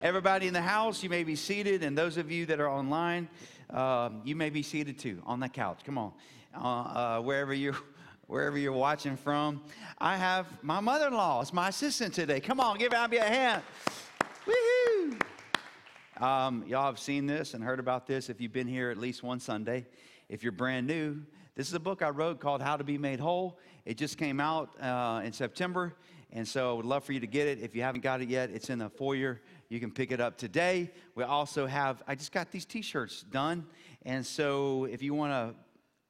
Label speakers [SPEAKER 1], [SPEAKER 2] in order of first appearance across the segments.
[SPEAKER 1] Everybody in the house, you may be seated, and those of you that are online, you may be seated too on the couch. Come on, wherever you're watching from. I have my mother-in-law. It's my assistant today. Come on, give Abby a hand. Woohoo! Y'all have seen this and heard about this if you've been here at least one Sunday. If you're brand new, this is a book I wrote called How to Be Made Whole. It just came out in September, and so I would love for you to get it. If you haven't got it yet, it's in the foyer. You can pick it up today. We also have, I just got these t-shirts done, and so if you want to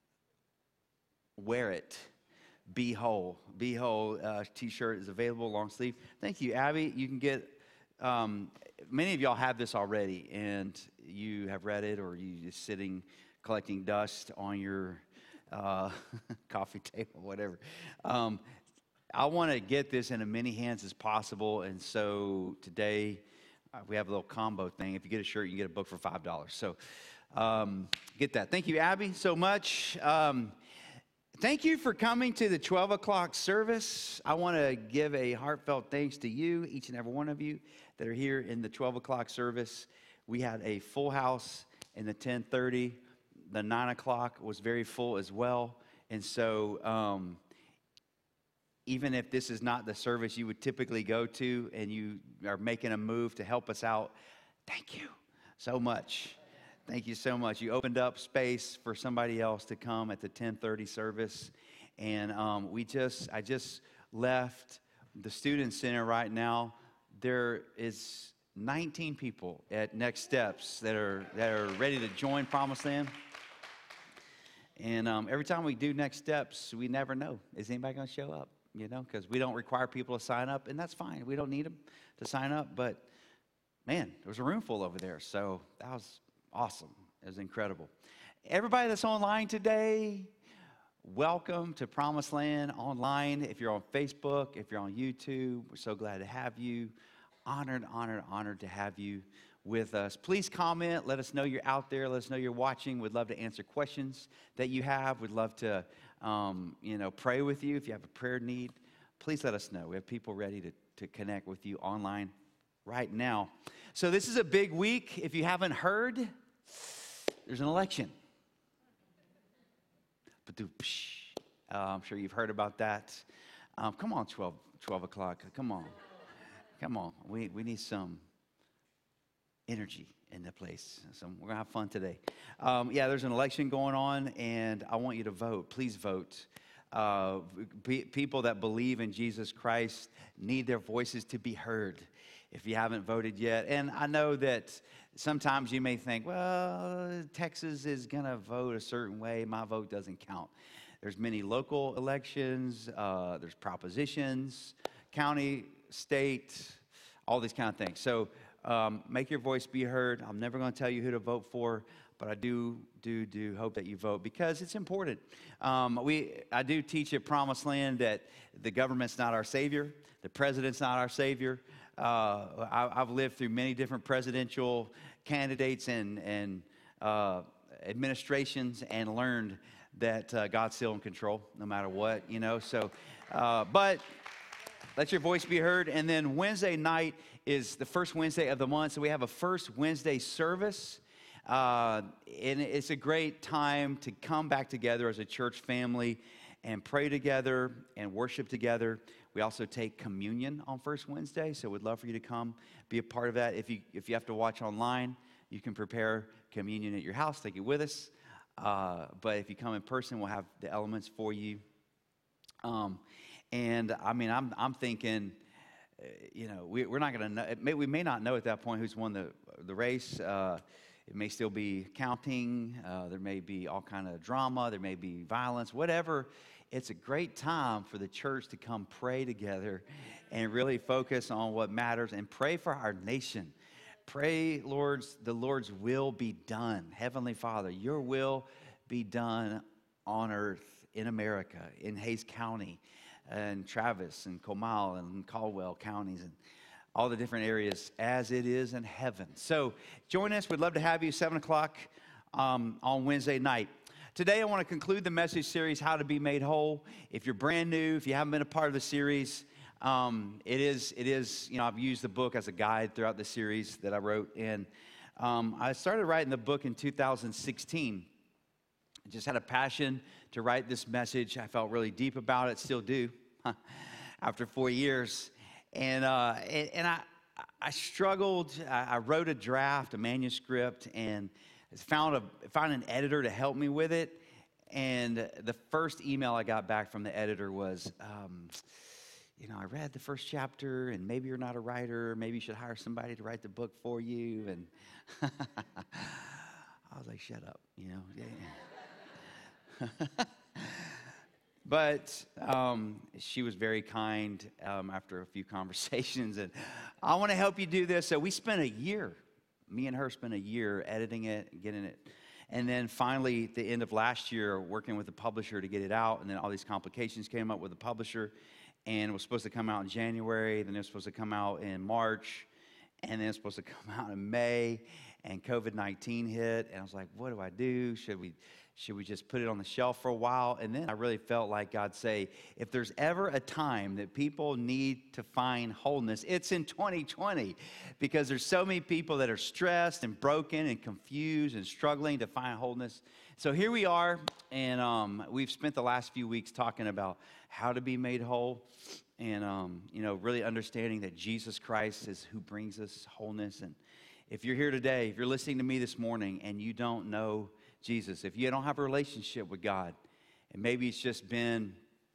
[SPEAKER 1] wear it, Be Whole t-shirt is available, long sleeve. Thank you, Abby. You can get, many of y'all have this already, and you have read it, or you just sitting collecting dust on your coffee table, whatever. I want to get this in as many hands as possible, and so today we have a little combo thing. If you get a shirt, you can get a book for $5. So get that. Thank you, Abby, so much. Thank you for coming to the 12 o'clock service. I want to give a heartfelt thanks to you, each and every one of you that are here in the 12 o'clock service. We had a full house in the 10:30. The 9 o'clock was very full as well. And so even if this is not the service you would typically go to and you are making a move to help us out, thank you so much. Thank you so much. You opened up space for somebody else to come at the 10:30 service. And I just left the Student Center right now. There is 19 people at Next Steps that are ready to join Promised Land. And every time we do Next Steps, we never know, is anybody going to show up? You know, because we don't require people to sign up, and that's fine. We don't need them to sign up, but man, there was a room full over there, so that was awesome. It was incredible. Everybody that's online today, welcome to Promised Land online. If you're on Facebook, if you're on YouTube, we're so glad to have you. Honored to have you with us. Please comment. Let us know you're out there. Let us know you're watching. We'd love to answer questions that you have. We'd love to pray with you. If you have a prayer need, please let us know. We have people ready to connect with you online right now. So this is a big week. If you haven't heard, there's an election. I'm sure you've heard about that. Come on, 12 o'clock. Come on. We need some energy in the place. So we're going to have fun today. There's an election going on, and I want you to vote. Please vote. People that believe in Jesus Christ need their voices to be heard if you haven't voted yet. And I know that sometimes you may think, well, Texas is going to vote a certain way. My vote doesn't count. There's many local elections. There's propositions, county, state, all these kind of things. So make your voice be heard. I'm never going to tell you who to vote for, but I do hope that you vote because it's important. I do teach at Promised Land that the government's not our savior. The president's not our savior. I've lived through many different presidential candidates and administrations and learned that God's still in control no matter what, you know. So, but let your voice be heard. And then Wednesday night is the first Wednesday of the month. So we have a first Wednesday service. And it's a great time to come back together as a church family and pray together and worship together. We also take communion on first Wednesday. So we'd love for you to come be a part of that. If you have to watch online, you can prepare communion at your house, take it with us. But if you come in person, we'll have the elements for you. And I mean, I'm thinking, we're not going to know. We may not know at that point who's won the race. It may still be counting. There may be all kind of drama. There may be violence, whatever. It's a great time for the church to come pray together and really focus on what matters and pray for our nation. Pray, the Lord's will be done. Heavenly Father, your will be done on earth, in America, in Hays County, and Travis, and Comal, and Caldwell counties, and all the different areas as it is in heaven. So join us. We'd love to have you 7 o'clock on Wednesday night. Today I want to conclude the message series, How to Be Made Whole. If you're brand new, if you haven't been a part of the series, It is, I've used the book as a guide throughout the series that I wrote. And I started writing the book in 2016. I just had a passion to write this message. I felt really deep about it, still do, after 4 years. And I struggled. I wrote a draft, a manuscript, and found an editor to help me with it. And the first email I got back from the editor was, I read the first chapter, and maybe you're not a writer. Maybe you should hire somebody to write the book for you. And I was like, shut up, But she was very kind after a few conversations. And I want to help you do this. So we spent a year, me and her spent a year editing it, getting it. And then finally, at the end of last year, working with the publisher to get it out. And then all these complications came up with the publisher. And it was supposed to come out in January. Then it was supposed to come out in March. And then it was supposed to come out in May. And COVID-19 hit. And I was like, what do I do? Should we just put it on the shelf for a while? And then I really felt like God say, if there's ever a time that people need to find wholeness, it's in 2020, because there's so many people that are stressed and broken and confused and struggling to find wholeness. So here we are, and we've spent the last few weeks talking about how to be made whole, and really understanding that Jesus Christ is who brings us wholeness. And if you're here today, if you're listening to me this morning and you don't know Jesus, if you don't have a relationship with God, and maybe it's just been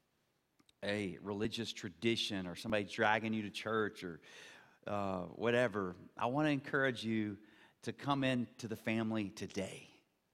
[SPEAKER 1] a religious tradition or somebody dragging you to church or whatever, I want to encourage you to come into the family today.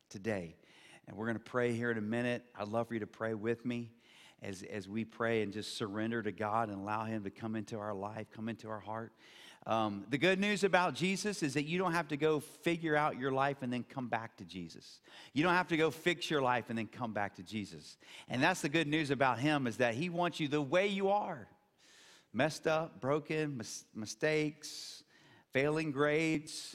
[SPEAKER 1] And we're going to pray here in a minute. I'd love for you to pray with me as we pray and just surrender to God and allow Him to come into our life, come into our heart. The good news about Jesus is that you don't have to go figure out your life and then come back to Jesus. You don't have to go fix your life and then come back to Jesus. And that's the good news about Him, is that He wants you the way you are. Messed up, broken, mistakes, failing grades.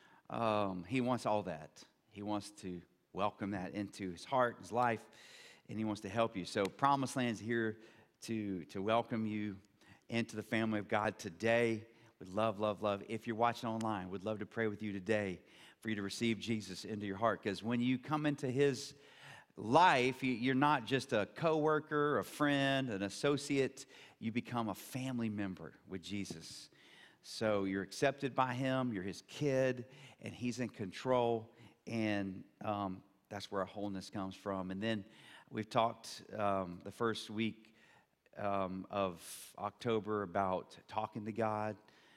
[SPEAKER 1] He wants all that. He wants to welcome that into His heart, His life, and He wants to help you. So Promised Land's here to welcome you into the family of God today. Would love. If you're watching online, would love to pray with you today for you to receive Jesus into your heart. Because when you come into His life, you're not just a coworker, a friend, an associate. You become a family member with Jesus. So you're accepted by Him. You're His kid, and He's in control. And that's where our wholeness comes from. And then we've talked the first week of October about talking to God.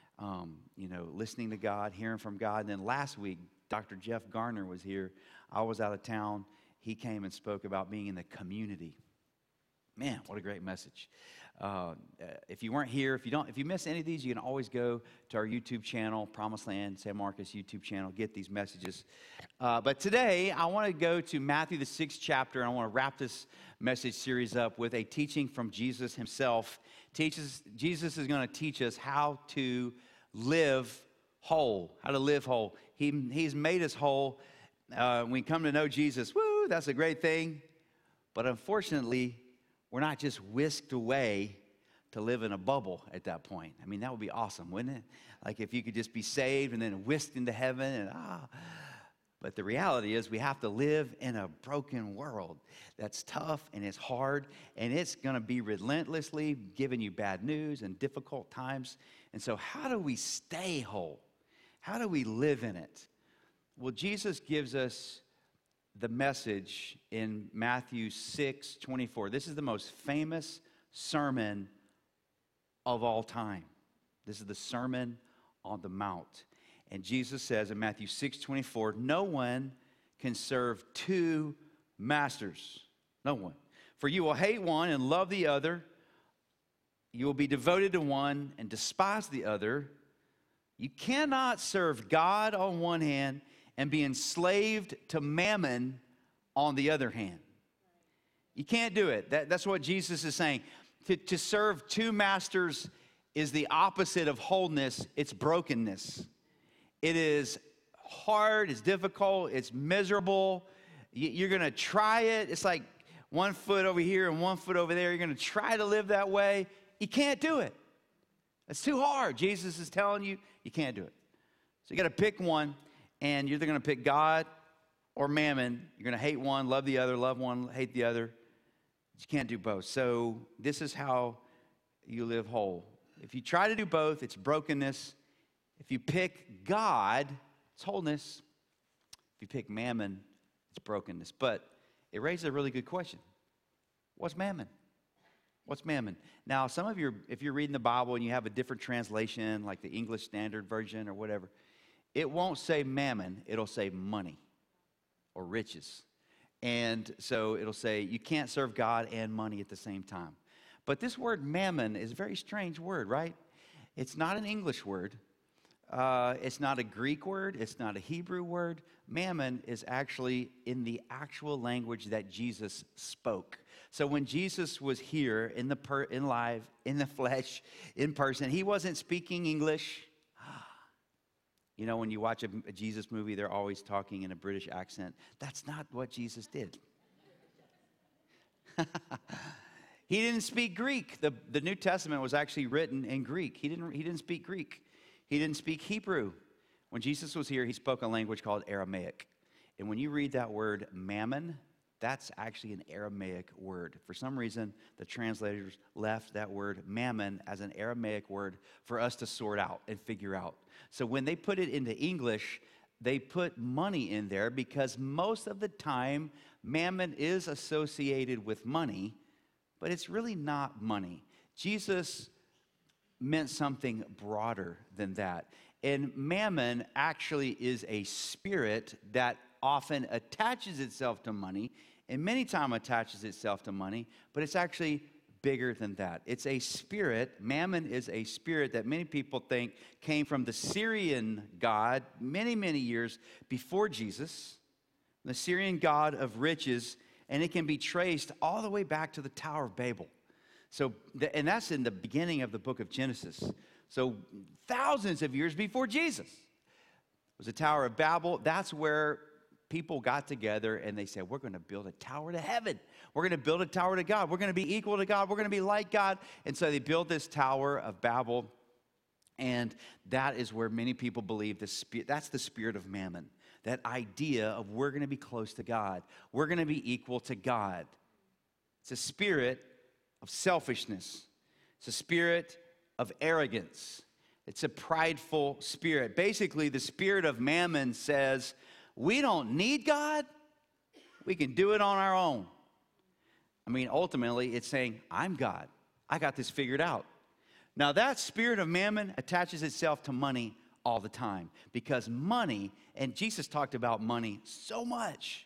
[SPEAKER 1] Listening to God, hearing from God. And then last week, Dr. Jeff Garner was here. I was out of town. He came and spoke about being in the community. Man, what a great message. If you weren't here, if you miss any of these, you can always go to our YouTube channel, Promised Land, San Marcos YouTube channel, get these messages. But today, I want to go to Matthew, the 6th chapter, and I want to wrap this message series up with a teaching from Jesus Himself. Jesus is going to teach us how to live whole, He's made us whole. When we come to know Jesus, woo, that's a great thing. But unfortunately, we're not just whisked away to live in a bubble at that point. I mean, that would be awesome, wouldn't it? Like if you could just be saved and then whisked into heaven But the reality is we have to live in a broken world that's tough and it's hard, and it's going to be relentlessly giving you bad news and difficult times. And so how do we stay whole? How do we live in it? Well, Jesus gives us the message in Matthew 6:24. This is the most famous sermon of all time. This is the Sermon on the Mount. And Jesus says in Matthew 6:24, no one can serve two masters. No one. For you will hate one and love the other. You will be devoted to one and despise the other. You cannot serve God on one hand and be enslaved to mammon on the other hand. You can't do it. That's what Jesus is saying. To serve two masters is the opposite of wholeness. It's brokenness. It is hard, it's difficult, it's miserable. You're going to try it. It's like one foot over here and one foot over there. You're going to try to live that way. You can't do it. It's too hard. Jesus is telling you, you can't do it. So you got to pick one, and you're either going to pick God or mammon. You're going to hate one, love the other, love one, hate the other. You can't do both. So this is how you live whole. If you try to do both, it's brokenness. If you pick God, it's wholeness. If you pick mammon, it's brokenness. But it raises a really good question. What's mammon? What's mammon? Now, some of you, if you're reading the Bible and you have a different translation, like the English Standard Version or whatever, it won't say mammon, it'll say money or riches. And so it'll say you can't serve God and money at the same time. But this word mammon is a very strange word, right? It's not an English word. It's not a Greek word. It's not a Hebrew word. Mammon is actually in the actual language that Jesus spoke. So when Jesus was here in the flesh, in person, he wasn't speaking English. You know, when you watch a Jesus movie, they're always talking in a British accent. That's not what Jesus did. He didn't speak Greek. The New Testament was actually written in Greek. He didn't speak Greek. He didn't speak Hebrew. When Jesus was here, he spoke a language called Aramaic. And when you read that word mammon, that's actually an Aramaic word. For some reason, the translators left that word mammon as an Aramaic word for us to sort out and figure out. So when they put it into English, they put money in there because most of the time, mammon is associated with money, but it's really not money. Jesus meant something broader than that. And mammon actually is a spirit that often attaches itself to money, and many times attaches itself to money, but it's actually bigger than that. It's a spirit. Mammon is a spirit that many people think came from the Syrian god many, many years before Jesus, the Syrian god of riches, and it can be traced all the way back to the Tower of Babel. And that's in the beginning of the book of Genesis. So thousands of years before Jesus was the Tower of Babel. That's where people got together and they said, we're going to build a tower to heaven. We're going to build a tower to God. We're going to be equal to God. We're going to be like God. And so they built this Tower of Babel. And that is where many people believe that's the spirit of mammon. That idea of we're going to be close to God. We're going to be equal to God. It's a spirit of selfishness. It's a spirit of arrogance. It's a prideful spirit. Basically, the spirit of mammon says, we don't need God. We can do it on our own. I mean, ultimately, it's saying, I'm God. I got this figured out. Now, that spirit of mammon attaches itself to money all the time because money, and Jesus talked about money so much.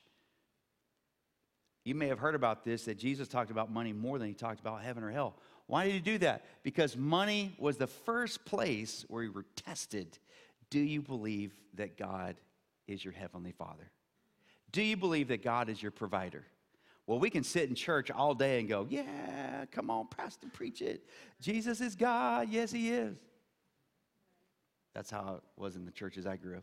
[SPEAKER 1] You may have heard about this, that Jesus talked about money more than he talked about heaven or hell. Why did he do that? Because money was the first place where we were tested. Do you believe that God is your heavenly Father? Do you believe that God is your provider? Well, we can sit in church all day and go, yeah, come on, pastor, preach it. Jesus is God. Yes, he is. That's how it was in the churches I grew up.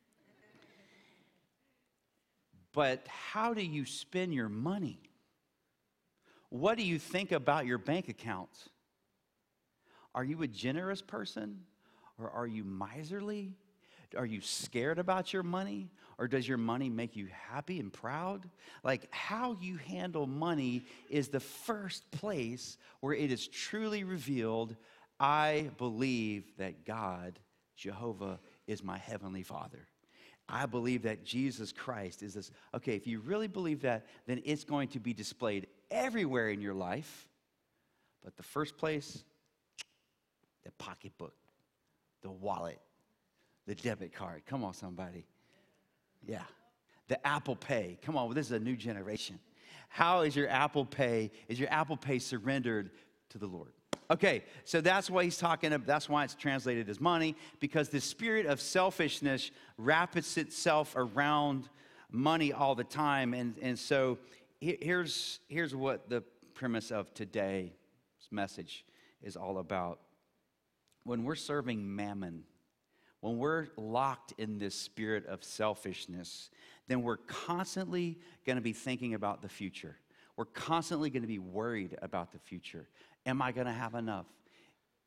[SPEAKER 1] But how do you spend your money? What do you think about your bank accounts? Are you a generous person or are you miserly? Are you scared about your money? Or does your money make you happy and proud? Like, how you handle money is the first place where it is truly revealed, I believe that God, Jehovah, is my heavenly Father. I believe that Jesus Christ is this. Okay, if you really believe that, then it's going to be displayed everywhere in your life. But the first place, the pocketbook, the wallet, the debit card. Come on, somebody. Yeah. The Apple Pay. Come on, this is a new generation. How is your Apple Pay? Is your Apple Pay surrendered to the Lord? Okay, so that's what he's talking about. That's why it's translated as money, because the spirit of selfishness wraps itself around money all the time. And so here's what the premise of today's message is all about. When we're serving mammon, when we're locked in this spirit of selfishness, then we're constantly going to be thinking about the future. We're constantly going to be worried about the future. Am I going to have enough?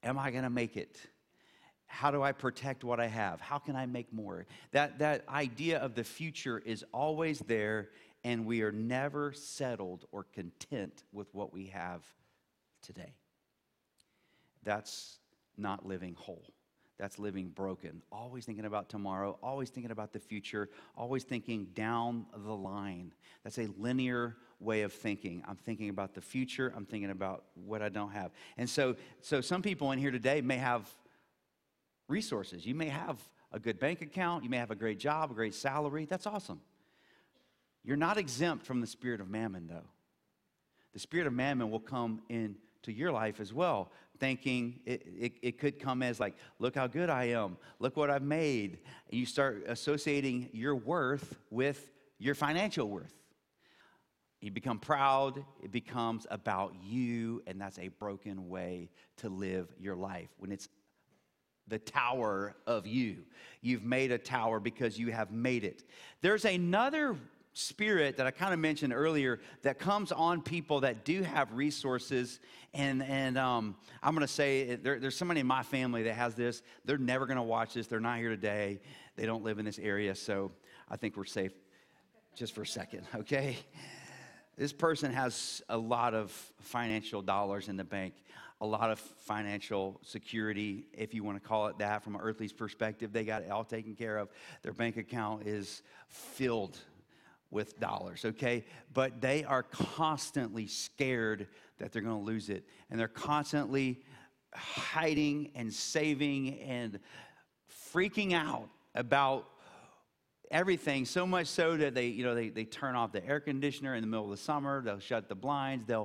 [SPEAKER 1] Am I going to make it? How do I protect what I have? How can I make more? That idea of the future is always there, and we are never settled or content with what we have today. That's not living whole. That's living broken. Always thinking about tomorrow, always thinking about the future, always thinking down the line. That's a linear way of thinking. I'm thinking about the future. I'm thinking about what I don't have. And so some people in here today may have resources. You may have a good bank account. You may have a great job, a great salary. That's awesome. You're not exempt from the spirit of mammon, though. The spirit of mammon will come into your life as well, thinking it could come as like, look how good I am. Look what I've made. And you start associating your worth with your financial worth. You become proud. It becomes about you, and that's a broken way to live your life. When it's the tower of you. You've made a tower because you have made it. There's another spirit that I kind of mentioned earlier that comes on people that do have resources, and I'm going to say there's somebody in my family that has this. They're never going to watch this. They're not here today. They don't live in this area, so I think we're safe just for a second, okay? This person has a lot of financial dollars in the bank, a lot of financial security, if you want to call it that, from an earthly perspective. They got it all taken care of. Their bank account is filled with dollars, okay? But they are constantly scared that they're going to lose it. And they're constantly hiding and saving and freaking out about everything, so much so that they turn off the air conditioner in the middle of the summer. They'll shut the blinds. They'll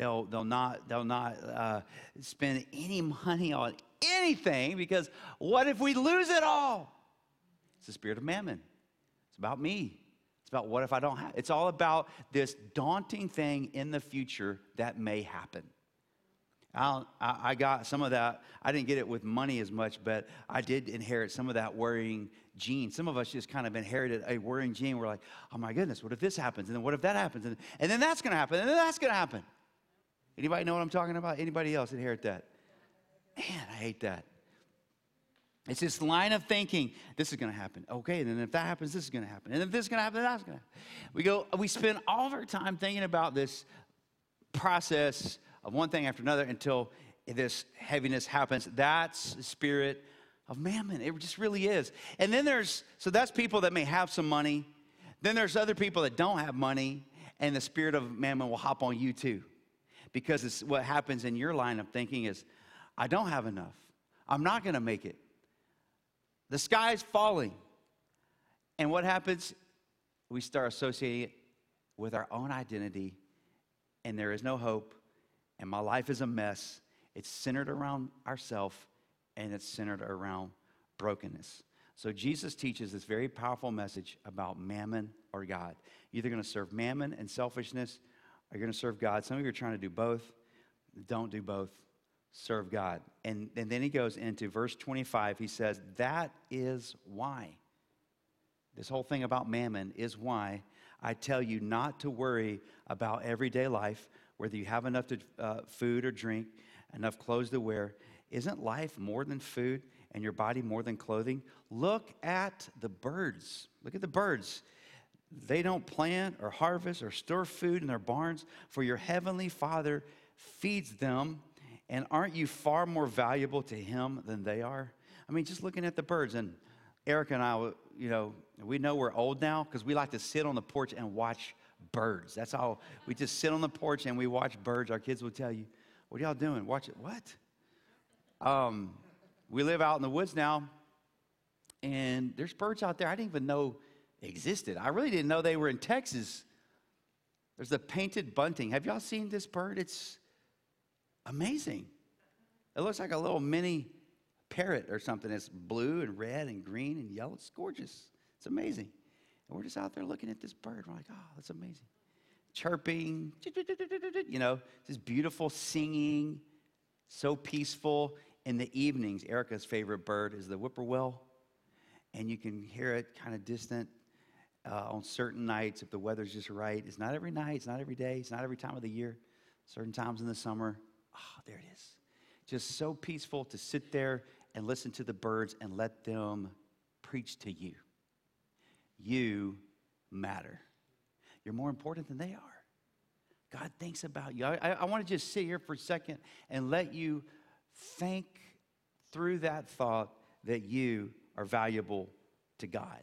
[SPEAKER 1] not spend any money on anything, because what if we lose it all? It's the spirit of mammon. It's about me. It's about what if I don't have. It's all about this daunting thing in the future that may happen. I got some of that. I didn't get it with money as much, but I did inherit some of that worrying gene. Some of us just kind of inherited a worrying gene. We're like, oh my goodness, what if this happens? And then what if that happens? And then that's going to happen. And then that's going to happen. Anybody know what I'm talking about? Anybody else inherit that? Man, I hate that. It's this line of thinking, this is going to happen. Okay, and then if that happens, this is going to happen. And if this is going to happen, then that's going to happen. We spend all of our time thinking about this process of one thing after another until this heaviness happens. That's the spirit of mammon. It just really is. And then so that's people that may have some money. Then there's other people that don't have money, and the spirit of mammon will hop on you too. Because it's what happens in your line of thinking is, I don't have enough. I'm not going to make it. The sky's falling. And what happens? We start associating it with our own identity, and there is no hope, and my life is a mess. It's centered around ourselves, and it's centered around brokenness. So Jesus teaches this very powerful message about mammon or God. You're either going to serve mammon and selfishness, or you're going to serve God. Some of you are trying to do both. Don't do both. Serve God. And then he goes into verse 25. He says, that is why. This whole thing about mammon is why I tell you not to worry about everyday life, whether you have enough food or drink, enough clothes to wear. Isn't life more than food and your body more than clothing? Look at the birds. Look at the birds. They don't plant or harvest or store food in their barns, for your heavenly Father feeds them. And aren't you far more valuable to him than they are? I mean, just looking at the birds. And Erica and I, we know we're old now because we like to sit on the porch and watch birds. That's all. We just sit on the porch and we watch birds. Our kids will tell you, what are y'all doing? Watch it. What? We live out in the woods now, and there's birds out there I didn't even know existed. I really didn't know they were in Texas. There's the painted bunting. Have y'all seen this bird? It's amazing. It looks like a little mini parrot or something. It's blue and red and green and yellow. It's gorgeous. It's amazing. And we're just out there looking at this bird. We're like, oh, that's amazing. Chirping, just beautiful singing, so peaceful. In the evenings, Erica's favorite bird is the whippoorwill. And you can hear it kind of distant on certain nights if the weather's just right. It's not every night. It's not every day. It's not every time of the year. Certain times in the summer. Oh, there it is. Just so peaceful to sit there and listen to the birds and let them preach to you. You matter. You're more important than they are. God thinks about you. I want to just sit here for a second and let you think through that thought that you are valuable to God.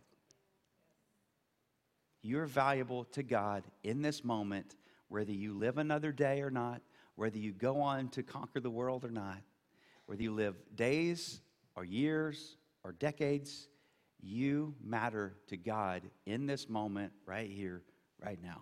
[SPEAKER 1] You're valuable to God in this moment, whether you live another day or not, whether you go on to conquer the world or not, whether you live days or years or decades, you matter to God in this moment, right here, right now.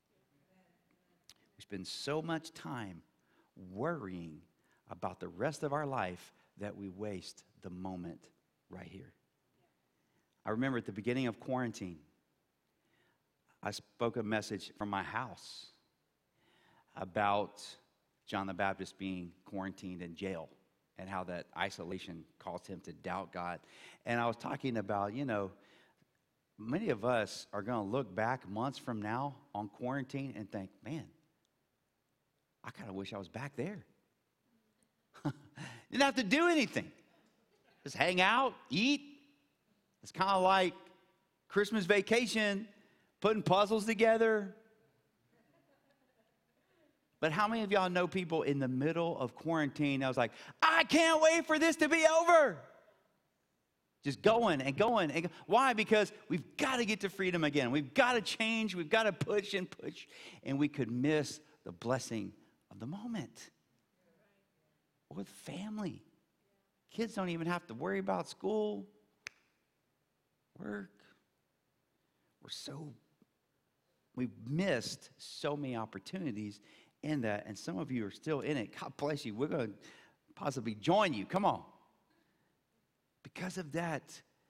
[SPEAKER 1] We spend so much time worrying about the rest of our life that we waste the moment right here. I remember at the beginning of quarantine, I spoke a message from my house about John the Baptist being quarantined in jail and how that isolation caused him to doubt God. And I was talking about, many of us are going to look back months from now on quarantine and think, man, I kind of wish I was back there. Didn't have to do anything. Just hang out, eat. It's kind of like Christmas vacation, putting puzzles together. But how many of y'all know people in the middle of quarantine? I was like, I can't wait for this to be over. Just going and going. And why? Because we've got to get to freedom again. We've got to change. We've got to push and push. And we could miss the blessing of the moment. With family. Kids don't even have to worry about school, work. We've missed so many opportunities in that, and some of you are still in it. God bless you. We're going to possibly join you. Come on. Because of that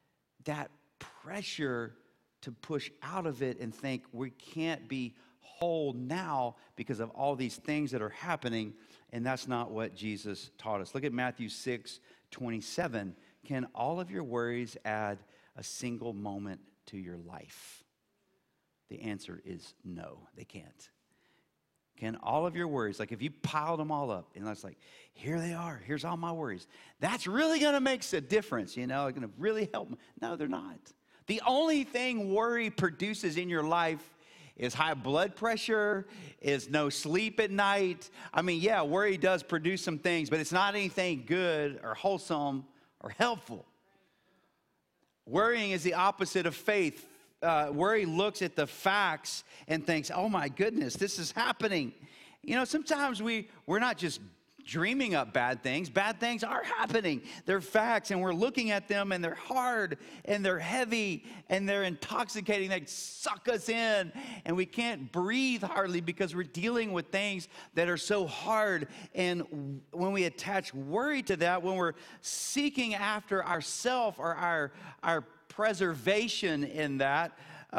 [SPEAKER 1] pressure to push out of it and think we can't be whole now because of all these things that are happening, and that's not what Jesus taught us. Look at Matthew 6:27. Can all of your worries add a single moment to your life? The answer is no, they can't. Can all of your worries, like if you piled them all up, and it's like, here they are, here's all my worries. That's really going to make a difference, Going to really help me. No, they're not. The only thing worry produces in your life is high blood pressure, is no sleep at night. I mean, yeah, worry does produce some things, but it's not anything good or wholesome or helpful. Worrying is the opposite of faith. Worry looks at the facts and thinks, oh my goodness, this is happening. Sometimes we're not just dreaming up bad things. Bad things are happening. They're facts, and we're looking at them, and they're hard, and they're heavy, and they're intoxicating. They suck us in, and we can't breathe hardly because we're dealing with things that are so hard. And when we attach worry to that, when we're seeking after ourself or our preservation in that,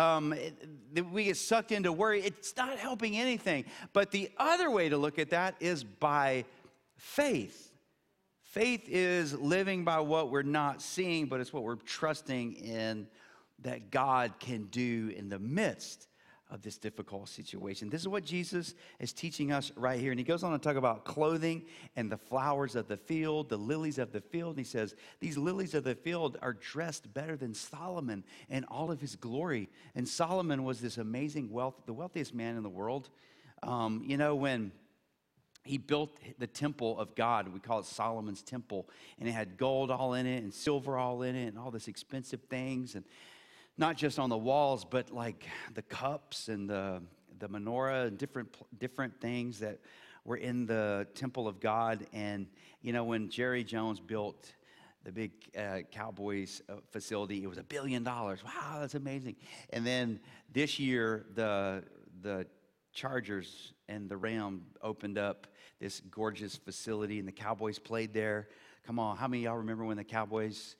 [SPEAKER 1] we get sucked into worry. It's not helping anything. But the other way to look at that is by faith. Faith is living by what we're not seeing, but it's what we're trusting in that God can do in the midst of this difficult situation. This is what Jesus is teaching us right here. And he goes on to talk about clothing and the flowers of the field, the lilies of the field. And he says, these lilies of the field are dressed better than Solomon in all of his glory. And Solomon was this amazing the wealthiest man in the world. When he built the temple of God, we call it Solomon's temple, and it had gold all in it and silver all in it and all this expensive things, and not just on the walls, but like the cups and the menorah and different things that were in the temple of God. And, when Jerry Jones built the big Cowboys facility, it was $1 billion. Wow, that's amazing. And then this year, the Chargers and the Rams opened up this gorgeous facility, and the Cowboys played there. Come on, how many of y'all remember when the Cowboys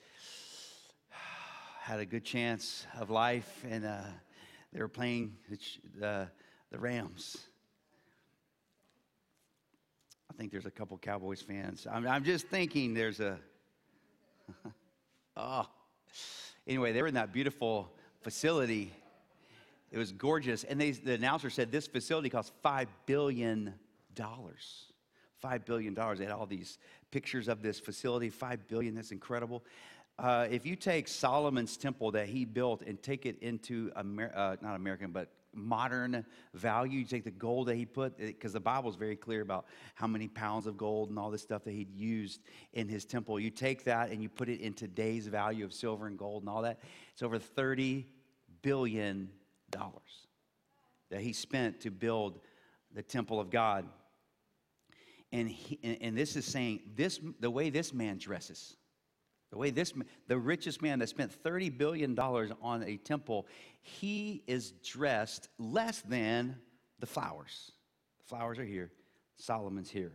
[SPEAKER 1] had a good chance of life, and they were playing the Rams? I think there's a couple Cowboys fans. I'm just thinking there's a... Anyway, they were in that beautiful facility. It was gorgeous. And the announcer said this facility cost $5 billion. $5 $5 billion. They had all these pictures of this facility, $5 billion. That's incredible. If you take Solomon's temple that he built and take it into, not American, but modern value, you take the gold that he put, because the Bible is very clear about how many pounds of gold and all this stuff that he'd used in his temple. You take that and you put it in today's value of silver and gold and all that. It's over $30 billion that he spent to build the temple of God. And this is saying this, the way this man dresses, the richest man that spent $30 billion on a temple, he is dressed less than the flowers. The flowers are here. Solomon's here.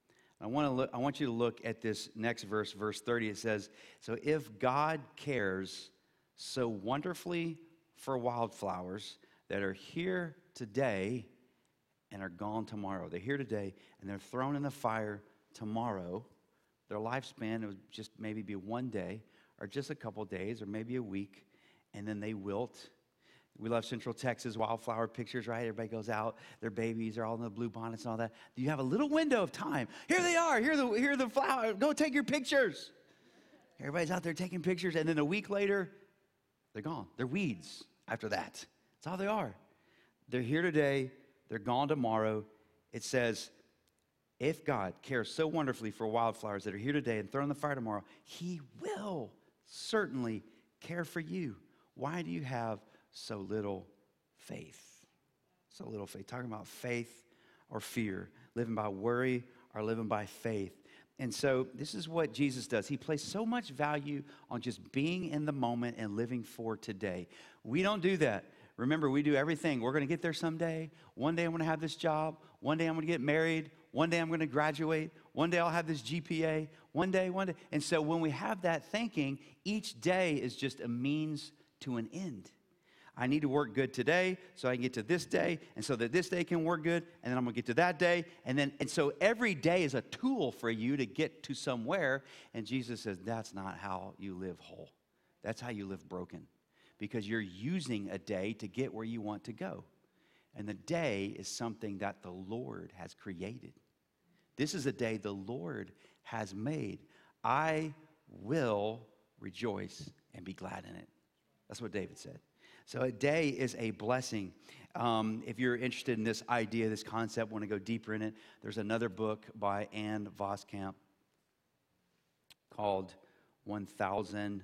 [SPEAKER 1] I want you to look at this next verse, verse 30. It says, so if God cares so wonderfully for wildflowers that are here today and are gone tomorrow. They're here today and they're thrown in the fire tomorrow. Their lifespan would just maybe be one day or just a couple days or maybe a week, and then they wilt. We love Central Texas wildflower pictures, right? Everybody goes out, their babies are all in the blue bonnets and all that. You have a little window of time. Here they are, here are the flowers. Go take your pictures. Everybody's out there taking pictures, and then a week later, they're gone. They're weeds after that. That's all they are. They're here today, they're gone tomorrow. It says, if God cares so wonderfully for wildflowers that are here today and thrown in the fire tomorrow, he will certainly care for you. Why do you have so little faith? So little faith. Talking about faith or fear, living by worry or living by faith. And so this is what Jesus does. He placed so much value on just being in the moment and living for today. We don't do that. Remember, we do everything. We're going to get there someday. One day I'm going to have this job. One day I'm going to get married. One day I'm going to graduate. One day I'll have this GPA. One day. And so when we have that thinking, each day is just a means to an end. I need to work good today so I can get to this day, and so that this day can work good, and then I'm going to get to that day. And so every day is a tool for you to get to somewhere. And Jesus says, that's not how you live whole. That's how you live broken. Because you're using a day to get where you want to go. And the day is something that the Lord has created. This is a day the Lord has made. I will rejoice and be glad in it. That's what David said. So a day is a blessing. If you're interested in this idea, this concept, want to go deeper in it, there's another book by Ann Voskamp called 1,000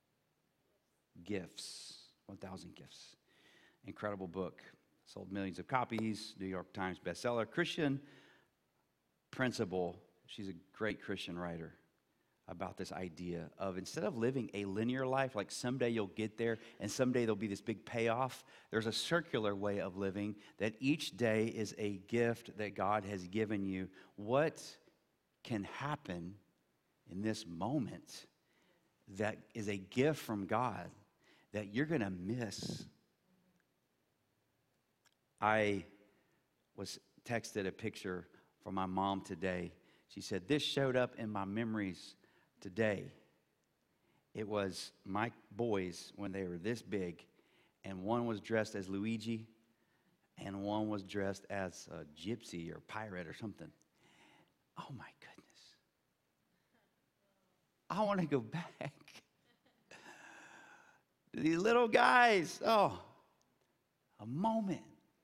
[SPEAKER 1] Gifts. 1,000 Gifts. Incredible book. Sold millions of copies. New York Times bestseller. Christian principle. She's a great Christian writer about this idea of instead of living a linear life, like someday you'll get there and someday there'll be this big payoff, there's a circular way of living that each day is a gift that God has given you. What can happen in this moment that is a gift from God that you're going to miss? I was texted a picture from my mom today. She said, this showed up in my memories today. It was my boys when they were this big, and one was dressed as Luigi, and one was dressed as a gypsy or pirate or something. Oh my goodness. I want to go back. These little guys, a moment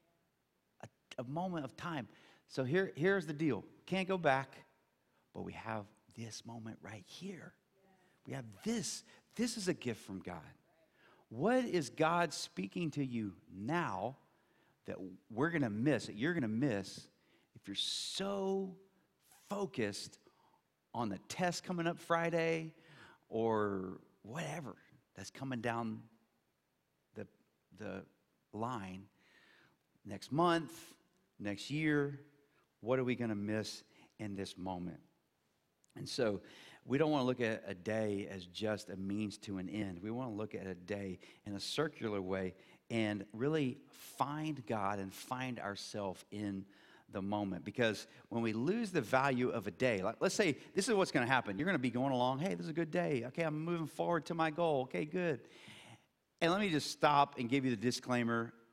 [SPEAKER 1] of time. So here's the deal. Can't go back, but we have this moment right here. We have this. This is a gift from God. What is God speaking to you now that we're going to miss, that you're going to miss if you're so focused on the test coming up Friday or whatever that's coming down the line next month, next year? What are we going to miss in this moment? And so we don't want to look at a day as just a means to an end. We want to look at a day in a circular way and really find God and find ourselves in the moment. Because when we lose the value of a day, like let's say this is what's going to happen. You're going to be going along, hey, this is a good day. Okay, I'm moving forward to my goal. Okay, good. And let me just stop and give you the disclaimer.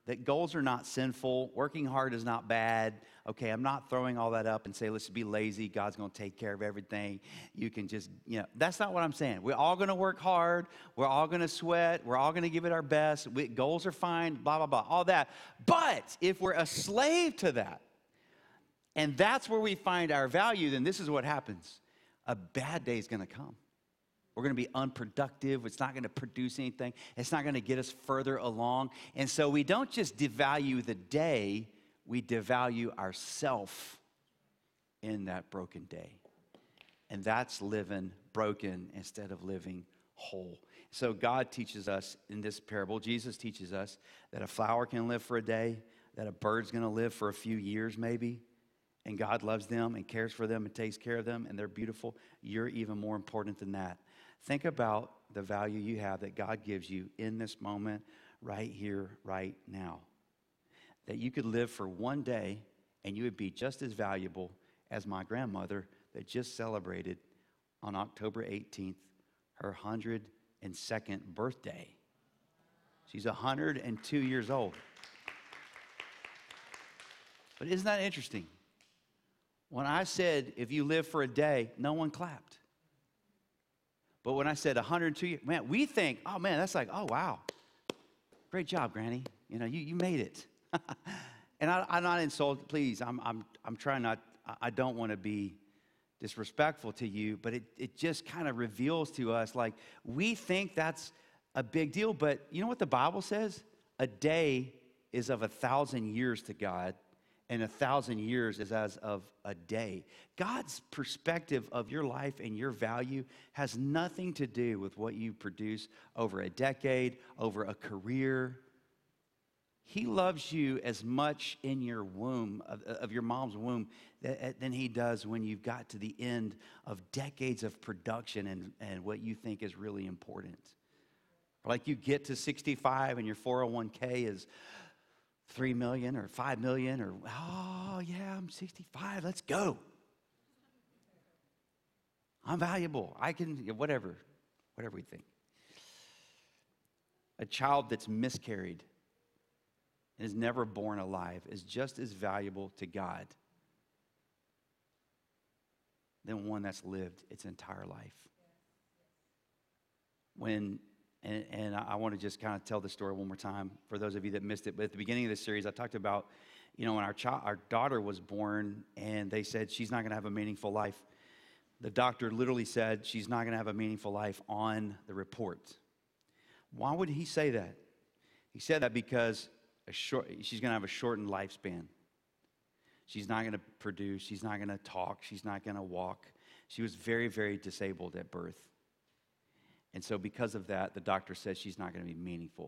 [SPEAKER 1] that goals are not sinful. Working hard is not bad. Okay, I'm not throwing all that up and say, let's be lazy. God's going to take care of everything. You can just, that's not what I'm saying. We're all going to work hard. We're all going to sweat. We're all going to give it our best. Goals are fine, blah, blah, blah, all that. But if we're a slave to that, and that's where we find our value, then this is what happens. A bad day is going to come. We're going to be unproductive. It's not going to produce anything. It's not going to get us further along. And so we don't just devalue the day, we devalue ourself in that broken day. And that's living broken instead of living whole. So God teaches us in this parable, Jesus teaches us that a flower can live for a day, that a bird's going to live for a few years maybe, and God loves them and cares for them and takes care of them, and they're beautiful. You're even more important than that. Think about the value you have that God gives you in this moment, right here, right now. That you could live for one day and you would be just as valuable as my grandmother that just celebrated on October 18th her 102nd birthday. She's 102 years old. But isn't that interesting? When I said, if you live for a day, no one clapped. But when I said 102 years, man, we think, oh man, that's like, oh wow, great job, Granny. You made it. And I'm not insulted, please. I'm trying not. I don't want to be disrespectful to you, but it just kind of reveals to us like we think that's a big deal. But you know what the Bible says? A day is of 1,000 years to God, and 1,000 years is as of a day. God's perspective of your life and your value has nothing to do with what you produce over a decade, over a career. He loves you as much in your womb, of your mom's womb, than he does when you've got to the end of decades of production and what you think is really important. Like you get to 65 and your 401k is 3 million or 5 million or, oh yeah, I'm 65, let's go. I'm valuable. I can, whatever we think. A child that's miscarried and is never born alive is just as valuable to God than one that's lived its entire life. And I want to just kind of tell the story one more time for those of you that missed it. But at the beginning of this series, I talked about, when our daughter was born and they said she's not going to have a meaningful life. The doctor literally said she's not going to have a meaningful life on the report. Why would he say that? He said that because she's going to have a shortened lifespan. She's not going to produce. She's not going to talk. She's not going to walk. She was very, very disabled at birth. And so because of that, the doctor says she's not going to be meaningful.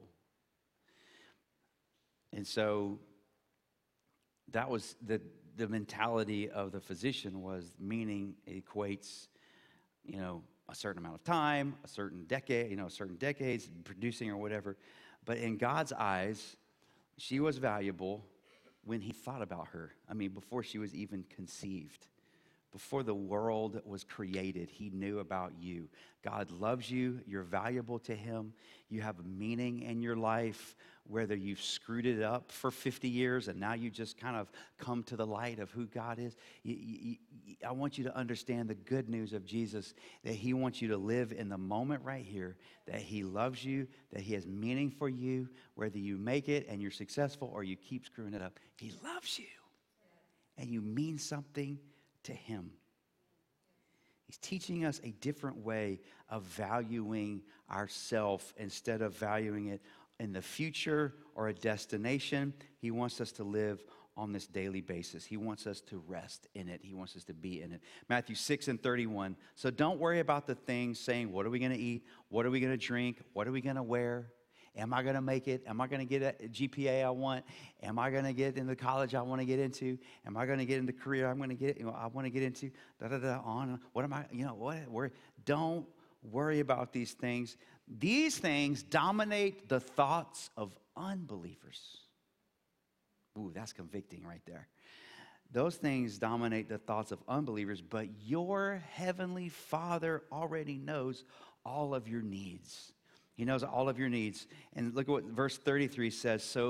[SPEAKER 1] And so that was the mentality of the physician was meaning equates, a certain amount of time, a certain decade, certain decades, producing or whatever. But in God's eyes, she was valuable when he thought about her. Before she was even conceived. Before the world was created, he knew about you. God loves you. You're valuable to him. You have meaning in your life, whether you've screwed it up for 50 years and now you just kind of come to the light of who God is. I want you to understand the good news of Jesus, that he wants you to live in the moment right here, that he loves you, that he has meaning for you, whether you make it and you're successful or you keep screwing it up. He loves you, and you mean something to him. He's teaching us a different way of valuing ourselves instead of valuing it in the future or a destination. He wants us to live on this daily basis. He wants us to rest in it. He wants us to be in it. Matthew 6:31. So don't worry about the things saying, what are we going to eat? What are we going to drink? What are we going to wear? Am I going to make it? Am I going to get a GPA I want? Am I going to get into college I want to get into? Am I going to get into the career I'm going to get? I want to get into. On. What am I? Don't worry about these things. These things dominate the thoughts of unbelievers. Ooh, that's convicting right there. Those things dominate the thoughts of unbelievers, but your heavenly Father already knows all of your needs. He knows all of your needs. And look at what verse 33 says. So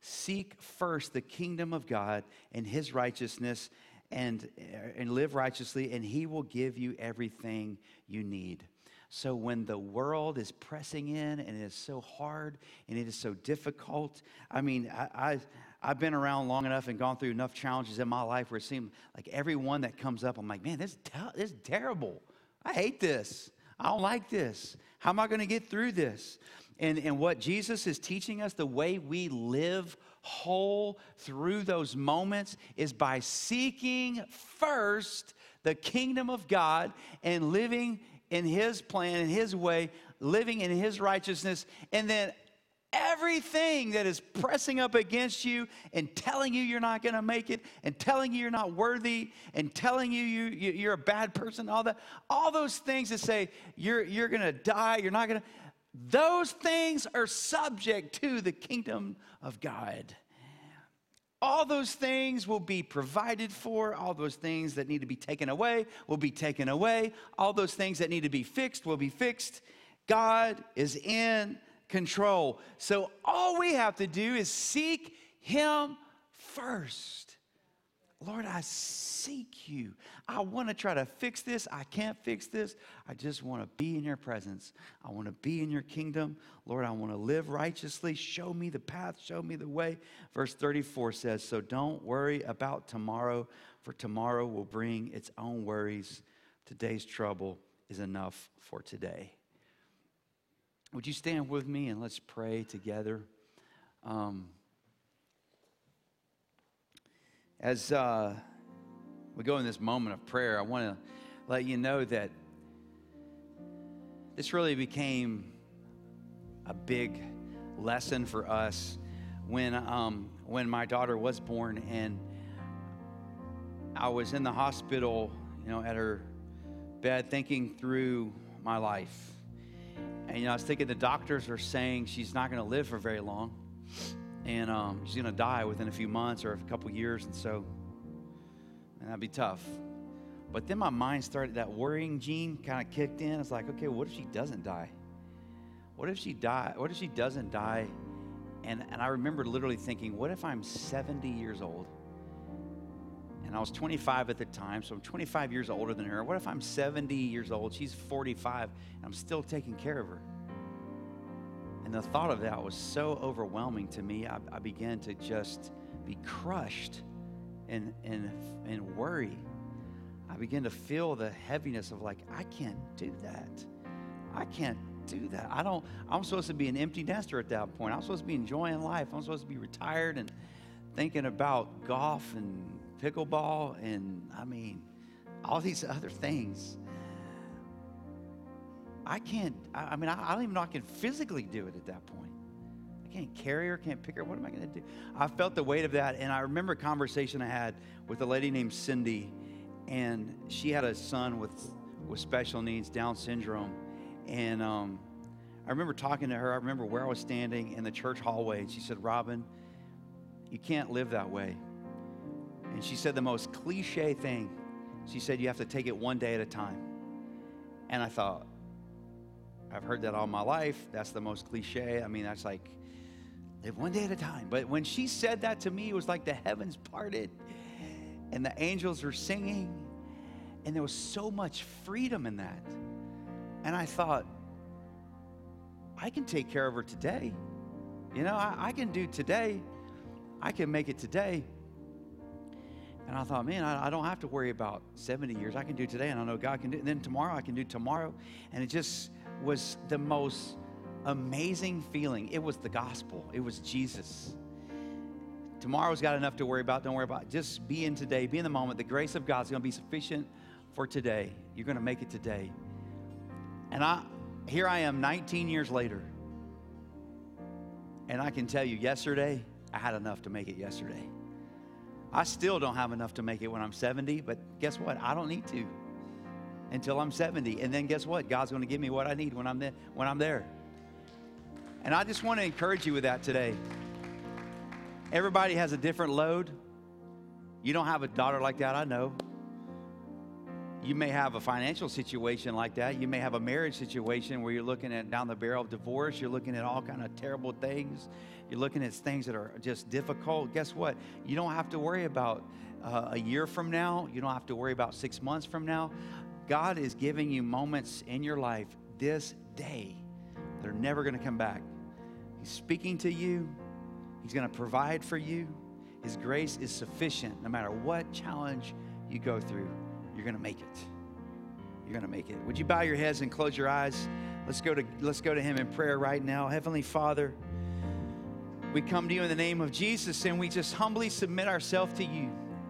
[SPEAKER 1] Seek first the kingdom of God and his righteousness, and live righteously, and he will give you everything you need. So when the world is pressing in and it is so hard and it is so difficult, I mean, I've been around long enough and gone through enough challenges in my life where it seems like every one that comes up, I'm like, man, this is terrible. I hate this. I don't like this. How am I going to get through this? And what Jesus is teaching us, the way we live whole through those moments, is by seeking first the kingdom of God and living in his plan, in his way, living in his righteousness, and then everything that is pressing up against you and telling you you're not going to make it, and telling you you're not worthy, and telling you you're a bad person, all those things that say you're going to die, you're not going to, those things are subject to the kingdom of God. All those things will be provided for. All those things that need to be taken away will be taken away. All those things that need to be fixed will be fixed. God is in control. So all we have to do is seek him first. Lord, I seek you. I want to try to fix this. I can't fix this. I just want to be in your presence. I want to be in your kingdom. Lord, I want to live righteously. Show me the path. Show me the way. Verse 34 says, so don't worry about tomorrow, for tomorrow will bring its own worries. Today's trouble is enough for today. Would you stand with me and let's pray together? As we go in this moment of prayer, I want to let you know that this really became a big lesson for us when my daughter was born, and I was in the hospital, at her bed, thinking through my life. And I was thinking the doctors are saying she's not going to live for very long. And she's going to die within a few months or a couple years, and so that'd be tough. But then my mind started, that worrying gene kind of kicked in. It's like, okay, what if she doesn't die? What if she doesn't die? And I remember literally thinking, what if I'm 70 years old? And I was 25 at the time, so I'm 25 years older than her. What if I'm 70 years old? She's 45, and I'm still taking care of her. And the thought of that was so overwhelming to me. I began to just be crushed and worry. I began to feel the heaviness of like, I can't do that. I can't do that. I'm supposed to be an empty nester at that point. I'm supposed to be enjoying life. I'm supposed to be retired and thinking about golf and pickleball and, all these other things. I don't even know I can physically do it at that point. I can't carry her, can't pick her. What am I going to do? I felt the weight of that, and I remember a conversation I had with a lady named Cindy, and she had a son with special needs, Down syndrome, and I remember talking to her. I remember where I was standing in the church hallway, and she said, Robin, you can't live that way. And she said the most cliche thing. She said, you have to take it one day at a time. And I thought, I've heard that all my life. That's the most cliche. That's like, live one day at a time. But when she said that to me, it was like the heavens parted and the angels were singing. And there was so much freedom in that. And I thought, I can take care of her today. I can do today. I can make it today. And I thought, man, I don't have to worry about 70 years. I can do today, and I know God can do it. And then tomorrow, I can do tomorrow. And it just was the most amazing feeling. It was the gospel. It was Jesus. Tomorrow's got enough to worry about. Don't worry about it. Just be in today. Be in the moment. The grace of God's going to be sufficient for today. You're going to make it today. And here I am 19 years later. And I can tell you, yesterday, I had enough to make it yesterday. I still don't have enough to make it when I'm 70, but guess what? I don't need to until I'm 70. And then guess what? God's going to give me what I need when I'm there. And I just want to encourage you with that today. Everybody has a different load. You don't have a daughter like that, I know. You may have a financial situation like that. You may have a marriage situation where you're looking at down the barrel of divorce. You're looking at all kind of terrible things. You're looking at things that are just difficult. Guess what? You don't have to worry about a year from now. You don't have to worry about 6 months from now. God is giving you moments in your life this day that are never going to come back. He's speaking to you. He's going to provide for you. His grace is sufficient. No matter what challenge you go through, you're going to make it. You're going to make it. Would you bow your heads and close your eyes? Let's go to him in prayer right now. Heavenly Father, we come to you in the name of Jesus, and we just humbly submit ourselves to you.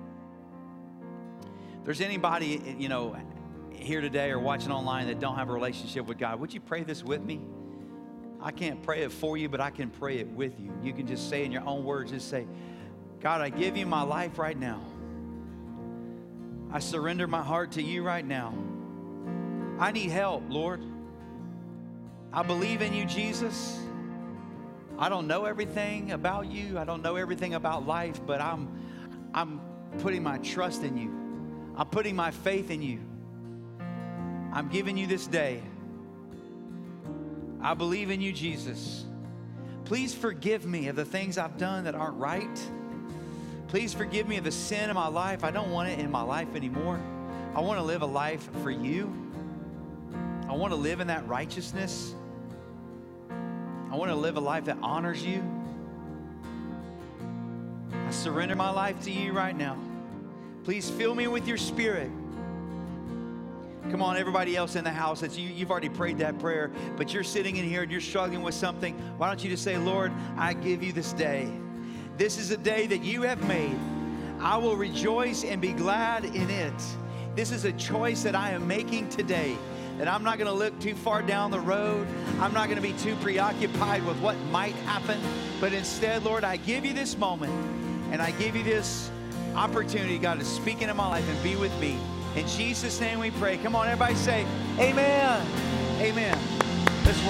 [SPEAKER 1] If there's anybody, here today or watching online that don't have a relationship with God, would you pray this with me? I can't pray it for you, but I can pray it with you. You can just say in your own words, just say, God, I give you my life right now. I surrender my heart to you right now. I need help, Lord. I believe in you, Jesus. I don't know everything about you. I don't know everything about life, but I'm putting my trust in you. I'm putting my faith in you. I'm giving you this day. I believe in you, Jesus. Please forgive me of the things I've done that aren't right. Please forgive me of the sin in my life. I don't want it in my life anymore. I want to live a life for you. I want to live in that righteousness. I want to live a life that honors you. I surrender my life to you right now. Please fill me with your Spirit. Come on, everybody else in the house, you've already prayed that prayer, but you're sitting in here and you're struggling with something. Why don't you just say, Lord, I give you this day. This is a day that you have made. I will rejoice and be glad in it. This is a choice that I am making today, that I'm not going to look too far down the road. I'm not going to be too preoccupied with what might happen, but instead, Lord, I give you this moment, and I give you this opportunity, God, to speak into my life and be with me. In Jesus' name we pray. Come on, everybody say, amen. Amen.